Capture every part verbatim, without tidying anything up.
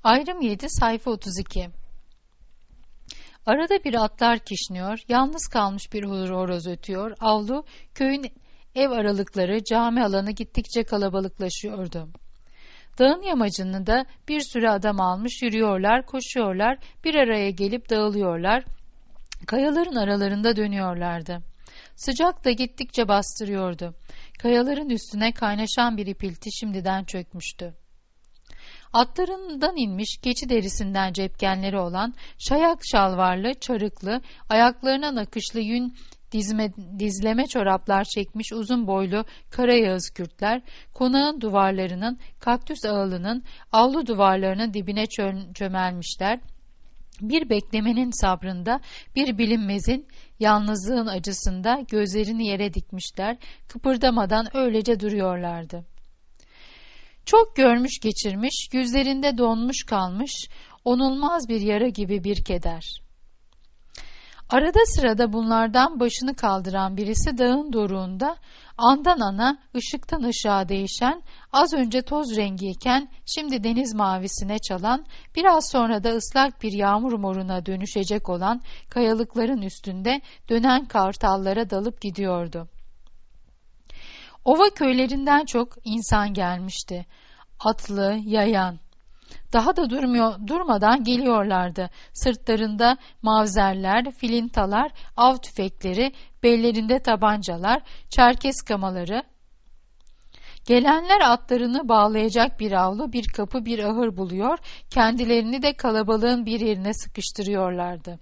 Ayrım yedi sayfa otuz iki. Arada bir atlar kişniyor, yalnız kalmış bir horoz ötüyor, avlu, köyün ev aralıkları, cami alanı gittikçe kalabalıklaşıyordu. Dağın yamacını da bir sürü adam almış yürüyorlar, koşuyorlar, bir araya gelip dağılıyorlar, kayaların aralarında dönüyorlardı. Sıcak da gittikçe bastırıyordu. Kayaların üstüne kaynaşan bir ipilti şimdiden çökmüştü. Atlarından inmiş, keçi derisinden cepkenleri olan, şayak şalvarlı, çarıklı, ayaklarına nakışlı yün dizme, dizleme çoraplar çekmiş uzun boylu Karayağız Kürtler, konağın duvarlarının, kaktüs ağılının, avlu duvarlarının dibine çö- çömelmişler. Bir beklemenin sabrında, bir bilinmezin, yalnızlığın acısında gözlerini yere dikmişler, kıpırdamadan öylece duruyorlardı. Çok görmüş geçirmiş, yüzlerinde donmuş kalmış, onulmaz bir yara gibi bir keder. Arada sırada bunlardan başını kaldıran birisi dağın doruğunda, andan ana, ışıktan ışığa değişen, az önce toz rengiyken, şimdi deniz mavisine çalan, biraz sonra da ıslak bir yağmur moruna dönüşecek olan kayalıkların üstünde dönen kartallara dalıp gidiyordu. Ova köylerinden çok insan gelmişti. Atlı, yayan. Daha da durmuyor, durmadan geliyorlardı. Sırtlarında mavzerler, filintalar, av tüfekleri, bellerinde tabancalar, çerkes kamaları. Gelenler atlarını bağlayacak bir avlu, bir kapı, bir ahır buluyor, kendilerini de kalabalığın bir yerine sıkıştırıyorlardı.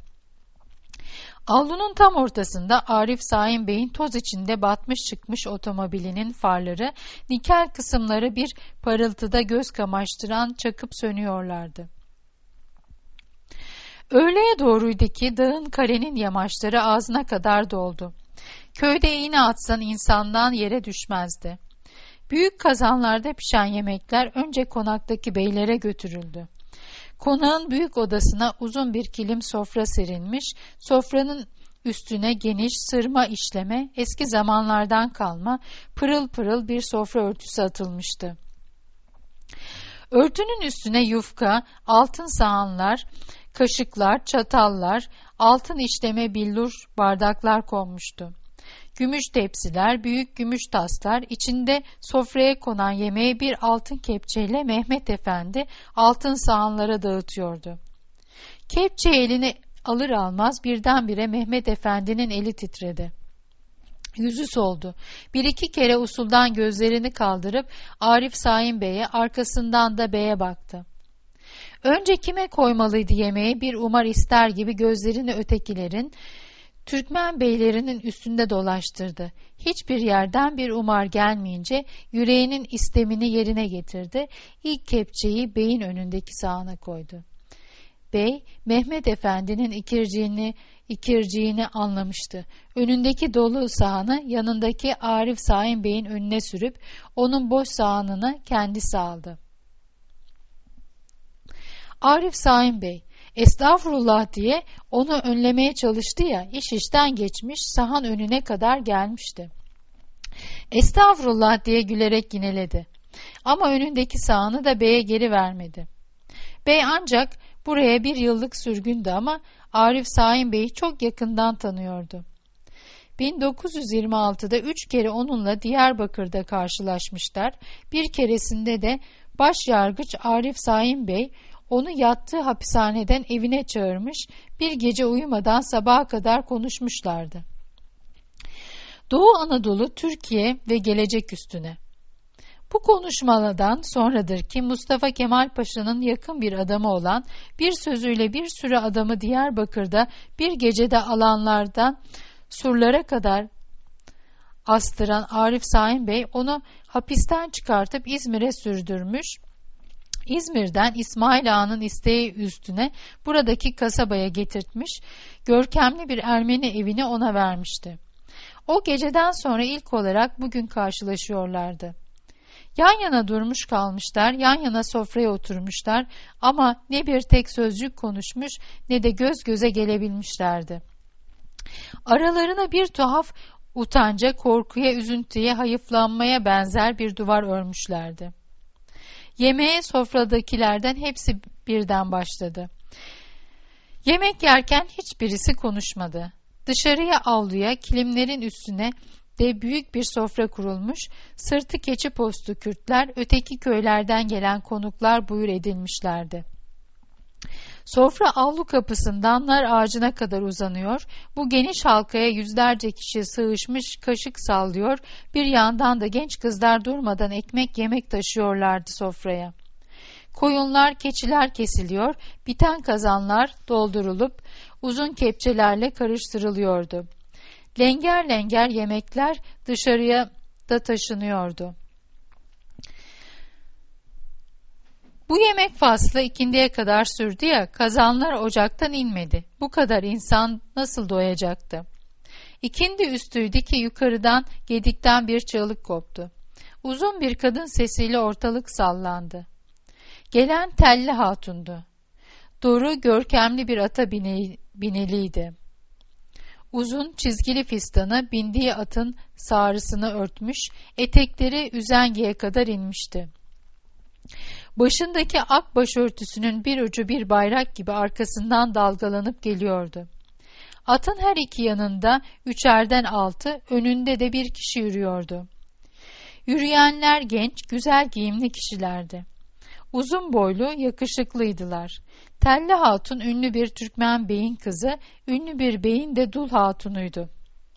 Avlunun tam ortasında Arif Saim Bey'in toz içinde batmış çıkmış otomobilinin farları, nikel kısımları bir parıltıda göz kamaştıran çakıp sönüyorlardı. Öğleye doğruydu ki dağın kalenin yamaçları ağzına kadar doldu. Köyde iğne atsan insandan yere düşmezdi. Büyük kazanlarda pişen yemekler önce konaktaki beylere götürüldü. Konağın büyük odasına uzun bir kilim sofra serilmiş, sofranın üstüne geniş sırma işleme, eski zamanlardan kalma, pırıl pırıl bir sofra örtüsü atılmıştı. Örtünün üstüne yufka, altın sahanlar, kaşıklar, çatallar, altın işleme billur bardaklar konmuştu. Gümüş tepsiler, büyük gümüş taslar, içinde sofraya konan yemeği bir altın kepçeyle Mehmet Efendi altın sahanlara dağıtıyordu. Kepçe eline alır almaz birdenbire Mehmet Efendi'nin eli titredi. Yüzü soldu. Bir iki kere usuldan gözlerini kaldırıp Arif Saim Bey'e, arkasından da beye baktı. Önce kime koymalıydı yemeği bir umar ister gibi gözlerini ötekilerin, Türkmen beylerinin üstünde dolaştırdı. Hiçbir yerden bir umar gelmeyince yüreğinin istemini yerine getirdi. İlk kepçeyi beyin önündeki sahana koydu. Bey, Mehmet Efendi'nin ikirciğini, ikirciğini anlamıştı. Önündeki dolu sahanı yanındaki Arif Saim Bey'in önüne sürüp onun boş sahanını kendisi aldı. Arif Saim Bey, estağfurullah diye onu önlemeye çalıştı ya, iş işten geçmiş, sahan önüne kadar gelmişti. Estağfurullah diye gülerek yineledi. Ama önündeki sahanı da beye geri vermedi. Bey ancak buraya bir yıllık sürgündü ama Arif Saim Bey'i çok yakından tanıyordu. bin dokuz yüz yirmi altıda üç kere onunla Diyarbakır'da karşılaşmışlar. Bir keresinde de başyargıç Arif Saim Bey onu yattığı hapishaneden evine çağırmış, bir gece uyumadan sabaha kadar konuşmuşlardı. Doğu Anadolu, Türkiye ve gelecek üstüne. Bu konuşmalardan sonradır ki Mustafa Kemal Paşa'nın yakın bir adamı olan, bir sözüyle bir sürü adamı Diyarbakır'da bir gecede alanlardan surlara kadar astıran Arif Saim Bey onu hapisten çıkartıp İzmir'e sürdürmüş. İzmir'den İsmail Ağa'nın isteği üstüne buradaki kasabaya getirtmiş, görkemli bir Ermeni evini ona vermişti. O geceden sonra ilk olarak bugün karşılaşıyorlardı. Yan yana durmuş kalmışlar, yan yana sofraya oturmuşlar ama ne bir tek sözcük konuşmuş ne de göz göze gelebilmişlerdi. Aralarına bir tuhaf utanca, korkuya, üzüntüye, hayıflanmaya benzer bir duvar örmüşlerdi. Yemeğe sofradakilerden hepsi birden başladı. Yemek yerken hiçbirisi konuşmadı. Dışarıya, avluya, kilimlerin üstüne de büyük bir sofra kurulmuş, sırtı keçi postu Kürtler, öteki köylerden gelen konuklar buyur edilmişlerdi. Sofra avlu kapısından nar ağacına kadar uzanıyor, bu geniş halkaya yüzlerce kişi sığışmış kaşık sallıyor, bir yandan da genç kızlar durmadan ekmek yemek taşıyorlardı sofraya. Koyunlar, keçiler kesiliyor, biten kazanlar doldurulup uzun kepçelerle karıştırılıyordu. Lenger lenger yemekler dışarıya da taşınıyordu. Bu yemek faslı ikindiye kadar sürdü ya, kazanlar ocaktan inmedi. Bu kadar insan nasıl doyacaktı? İkindi üstüydü ki yukarıdan, gedikten bir çığlık koptu. Uzun bir kadın sesiyle ortalık sallandı. Gelen Telli Hatun'du. Doğru, görkemli bir ata bine, bineliydi. Uzun çizgili fistanı bindiği atın sağrısını örtmüş, etekleri üzengiye kadar inmişti. Başındaki ak başörtüsünün bir ucu bir bayrak gibi arkasından dalgalanıp geliyordu. Atın her iki yanında üçerden altı, önünde de bir kişi yürüyordu. Yürüyenler genç, güzel giyimli kişilerdi. Uzun boylu, yakışıklıydılar. Telli Hatun ünlü bir Türkmen beyin kızı, ünlü bir beyin de dul hatunuydu.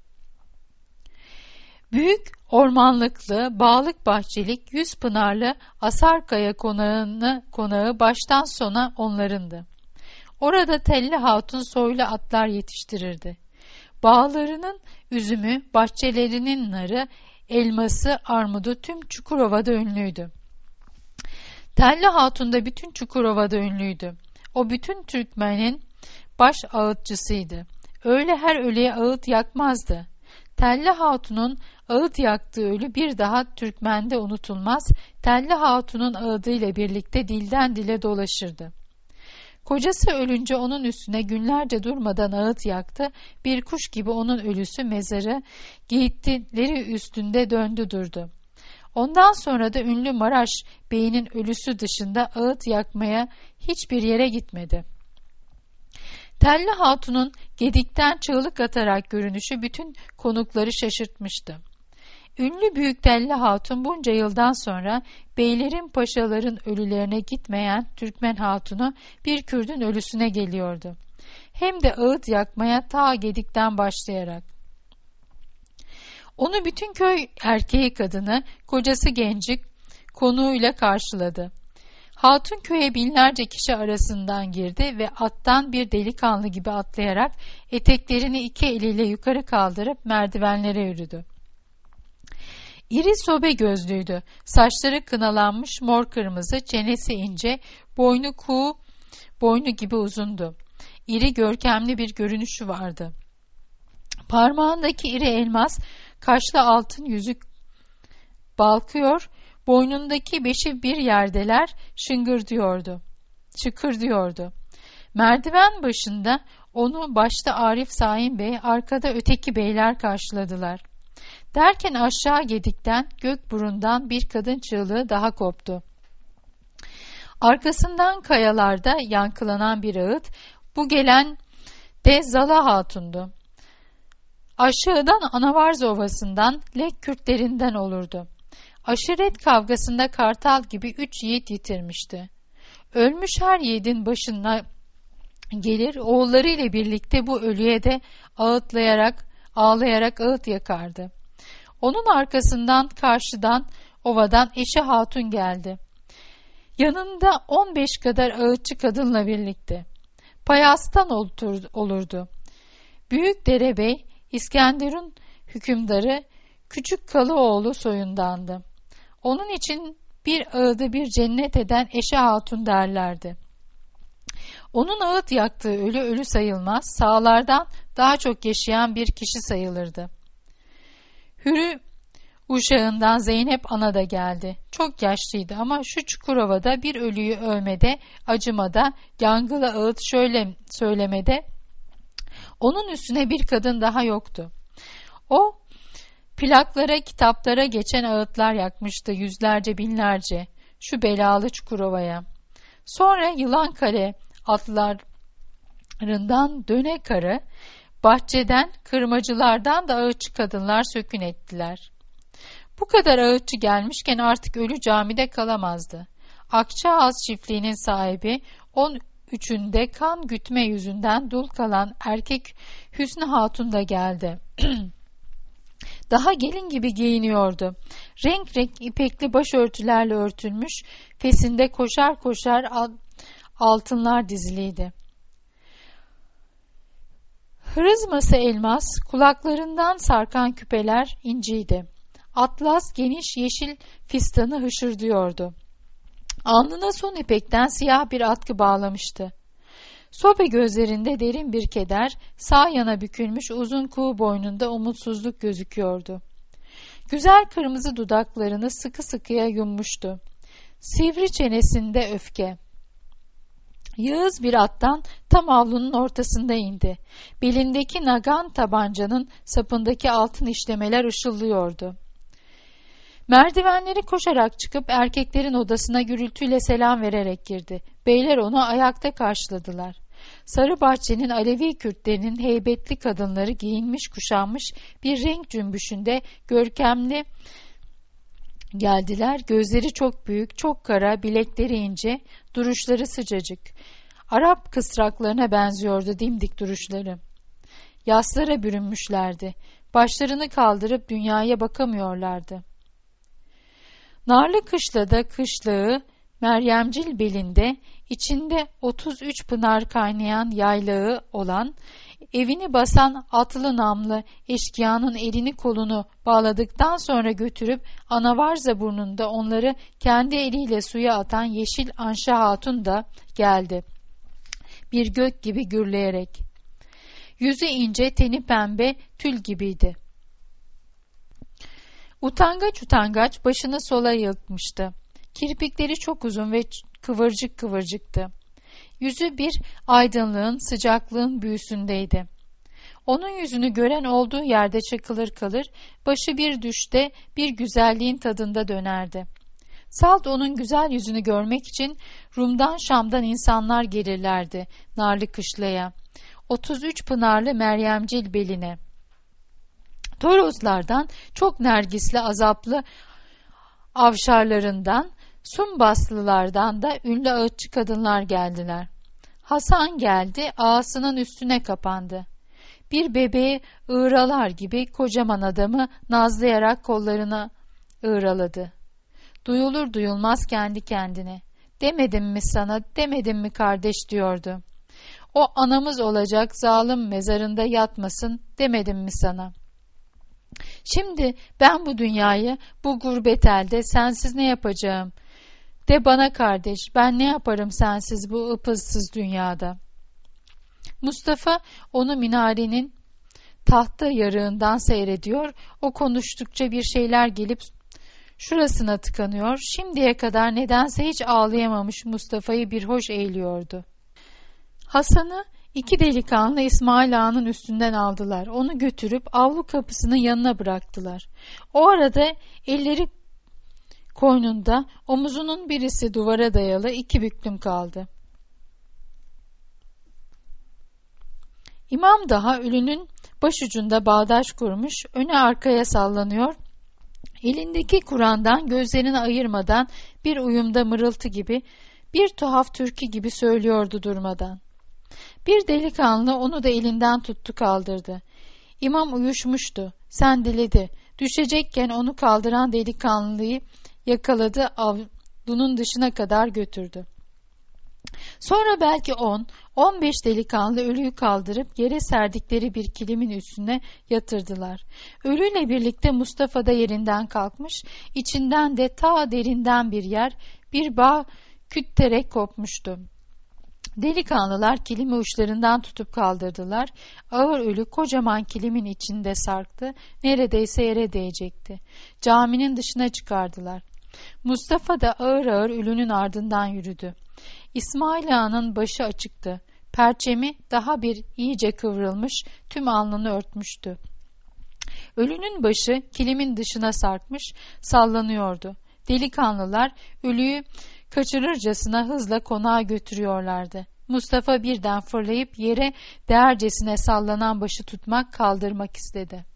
Büyük, ormanlıklı, bağlık bahçelik, yüz pınarlı Asarkaya konağını, konağı baştan sona onlarındı. Orada Telli Hatun soylu atlar yetiştirirdi. Bağlarının üzümü, bahçelerinin narı, elması, armudu tüm Çukurova'da ünlüydü. Telli Hatun da bütün Çukurova'da ünlüydü. O bütün Türkmen'in baş ağıtçısıydı. Öyle her ölüye ağıt yakmazdı. Telli Hatun'un ağıt yaktığı ölü bir daha Türkmen'de unutulmaz, Telli Hatun'un ağıdıyla birlikte dilden dile dolaşırdı. Kocası ölünce onun üstüne günlerce durmadan ağıt yaktı, bir kuş gibi onun ölüsü mezarı giyitleri üstünde döndü durdu. Ondan sonra da ünlü Maraş beyinin ölüsü dışında ağıt yakmaya hiçbir yere gitmedi. Telli Hatun'un gedikten çığlık atarak görünüşü bütün konukları şaşırtmıştı. Ünlü büyük Telli Hatun bunca yıldan sonra beylerin paşaların ölülerine gitmeyen Türkmen Hatun'u bir Kürdün ölüsüne geliyordu. Hem de ağıt yakmaya ta gedikten başlayarak. Onu bütün köy erkeği kadını, kocası genci konuğuyla karşıladı. Hatun köye binlerce kişi arasından girdi ve attan bir delikanlı gibi atlayarak eteklerini iki eliyle yukarı kaldırıp merdivenlere yürüdü. İri sobe gözlüydü, saçları kınalanmış mor kırmızı, çenesi ince, boynu kuğu, boynu gibi uzundu. İri görkemli bir görünüşü vardı. Parmağındaki iri elmas, kaşlı altın yüzük balkıyor, boynundaki beşi bir yerdeler şıngırdıyordu, şıkırdıyordu. Merdiven başında onu başta Arif Saim Bey, arkada öteki beyler karşıladılar. Derken aşağı gedikten, Gökburun'dan bir kadın çığlığı daha koptu. Arkasından kayalarda yankılanan bir ağıt, bu gelen de Zala Hatun'du. Aşağıdan Anavarz Ovası'ndan Lek Kürtlerinden olurdu. Aşiret kavgasında Kartal gibi üç yiğit yitirmişti. Ölmüş her yiğidin başına gelir, oğullarıyla birlikte bu ölüye de ağıtlayarak, ağlayarak ağıt yakardı. Onun arkasından karşıdan, ovadan eşi Hatun geldi. Yanında on beş kadar ağıtçı kadınla birlikte. Payastan olurdu. Büyük Derebey, İskenderun hükümdarı, Küçük Kalıoğlu soyundandı. Onun için bir ağıdı bir cennet eden eşe Hatun derlerdi. Onun ağıt yaktığı ölü ölü sayılmaz, sağlardan daha çok yaşayan bir kişi sayılırdı. Hürü uşağından Zeynep ana da geldi. Çok yaşlıydı ama şu Çukurova'da bir ölüyü övmede, acımada, yangılı ağıt şöyle söylemede onun üstüne bir kadın daha yoktu. O plaklara, kitaplara geçen ağıtlar yakmıştı yüzlerce binlerce. şu belalı Çukurova'ya. Sonra Yılankale atlarından döne karı, bahçeden, kırmacılardan da ağıtçı kadınlar sökün ettiler. Bu kadar ağıtçı gelmişken artık ölü camide kalamazdı. Akçaağız çiftliğinin sahibi on üçünde kan gütme yüzünden dul kalan erkek Hüsnü Hatun da geldi. Daha gelin gibi giyiniyordu. Renk renk ipekli başörtülerle örtülmüş, fesinde koşar koşar altınlar diziliydi. Hırızması elmas, kulaklarından sarkan küpeler inciydi. Atlas geniş yeşil fistanı hışırdıyordu. Alnına son ipekten siyah bir atkı bağlamıştı. Sobe gözlerinde derin bir keder, sağ yana bükülmüş uzun kuğu boynunda umutsuzluk gözüküyordu. Güzel kırmızı dudaklarını sıkı sıkıya yummuştu. Sivri çenesinde öfke. Yağız bir attan tam avlunun ortasında indi. Belindeki nagan tabancanın sapındaki altın işlemeler ışıldıyordu. Merdivenleri koşarak çıkıp erkeklerin odasına gürültüyle selam vererek girdi. Beyler onu ayakta karşıladılar. Sarı bahçenin Alevi Kürtlerinin heybetli kadınları giyinmiş kuşanmış bir renk cümbüşünde görkemli geldiler. Gözleri çok büyük, çok kara, bilekleri ince, duruşları sıcacık. Arap kısraklarına benziyordu dimdik duruşları. Yaslara bürünmüşlerdi. Başlarını kaldırıp dünyaya bakamıyorlardı. Narlı kışlada kışlağı, Meryemcil belinde, içinde otuz üç pınar kaynayan yaylağı olan, evini basan atlı namlı eşkıyanın elini kolunu bağladıktan sonra götürüp Anavarza burnunda onları kendi eliyle suya atan yeşil Anşa Hatun da geldi. Bir gök gibi gürleyerek. Yüzü ince, teni pembe, tül gibiydi. Utangaç utangaç başını sola yılkmıştı. Kirpikleri çok uzun ve kıvırcık kıvırcıktı. Yüzü bir aydınlığın, sıcaklığın büyüsündeydi. Onun yüzünü gören olduğu yerde çakılır kalır, başı bir düşte bir güzelliğin tadında dönerdi. Salt onun güzel yüzünü görmek için Rum'dan Şam'dan insanlar gelirlerdi narlı kışlaya. otuz üç pınarlı Meryemcil beline. Toroslardan, çok nergisli azaplı avşarlarından, Sumbaslılardan da ünlü ağıtçı kadınlar geldiler. Hasan geldi, ağasının üstüne kapandı. Bir bebeği ığralar gibi kocaman adamı nazlayarak kollarına ığraladı. Duyulur duyulmaz kendi kendine. Demedim mi sana, demedim mi kardeş diyordu. O anamız olacak zalim mezarında yatmasın, demedim mi sana? Şimdi ben bu dünyayı, bu gurbet elde sensiz ne yapacağım? De bana kardeş, ben ne yaparım sensiz bu ıpızsız dünyada? Mustafa onu minarenin tahta yarığından seyrediyor, o konuştukça bir şeyler gelip şurasına tıkanıyor, şimdiye kadar nedense hiç ağlayamamış Mustafa'yı bir hoş eğiliyordu. Hasan'ı iki delikanlı İsmail Ağa'nın üstünden aldılar, onu götürüp avlu kapısının yanına bıraktılar. O arada elleri koynunda, omuzunun birisi duvara dayalı, iki büklüm kaldı. İmam daha ölünün başucunda bağdaş kurmuş, öne arkaya sallanıyor, elindeki Kur'an'dan gözlerini ayırmadan bir uyumda mırıltı gibi, bir tuhaf türkü gibi söylüyordu durmadan. Bir delikanlı onu da elinden tuttu kaldırdı. İmam uyuşmuştu, sendeledi, düşecekken onu kaldıran delikanlıyı yakaladı, avlunun dışına kadar götürdü. Sonra belki on, on beş delikanlı ölüyü kaldırıp yere serdikleri bir kilimin üstüne yatırdılar. Ölüyle birlikte Mustafa da yerinden kalkmış, içinden de ta derinden bir yer, bir bağ kütterek kopmuştu. Delikanlılar kilimi uçlarından tutup kaldırdılar. Ağır ölü kocaman kilimin içinde sarktı, neredeyse yere değecekti. Caminin dışına çıkardılar. Mustafa da ağır ağır ölünün ardından yürüdü. İsmail Ağa'nın başı açıktı. Perçemi daha bir iyice kıvrılmış, tüm alnını örtmüştü. Ölünün başı kilimin dışına sarkmış, sallanıyordu. Delikanlılar ölüyü kaçırırcasına hızla konağa götürüyorlardı. Mustafa birden fırlayıp yere değercesine sallanan başı tutmak, kaldırmak istedi.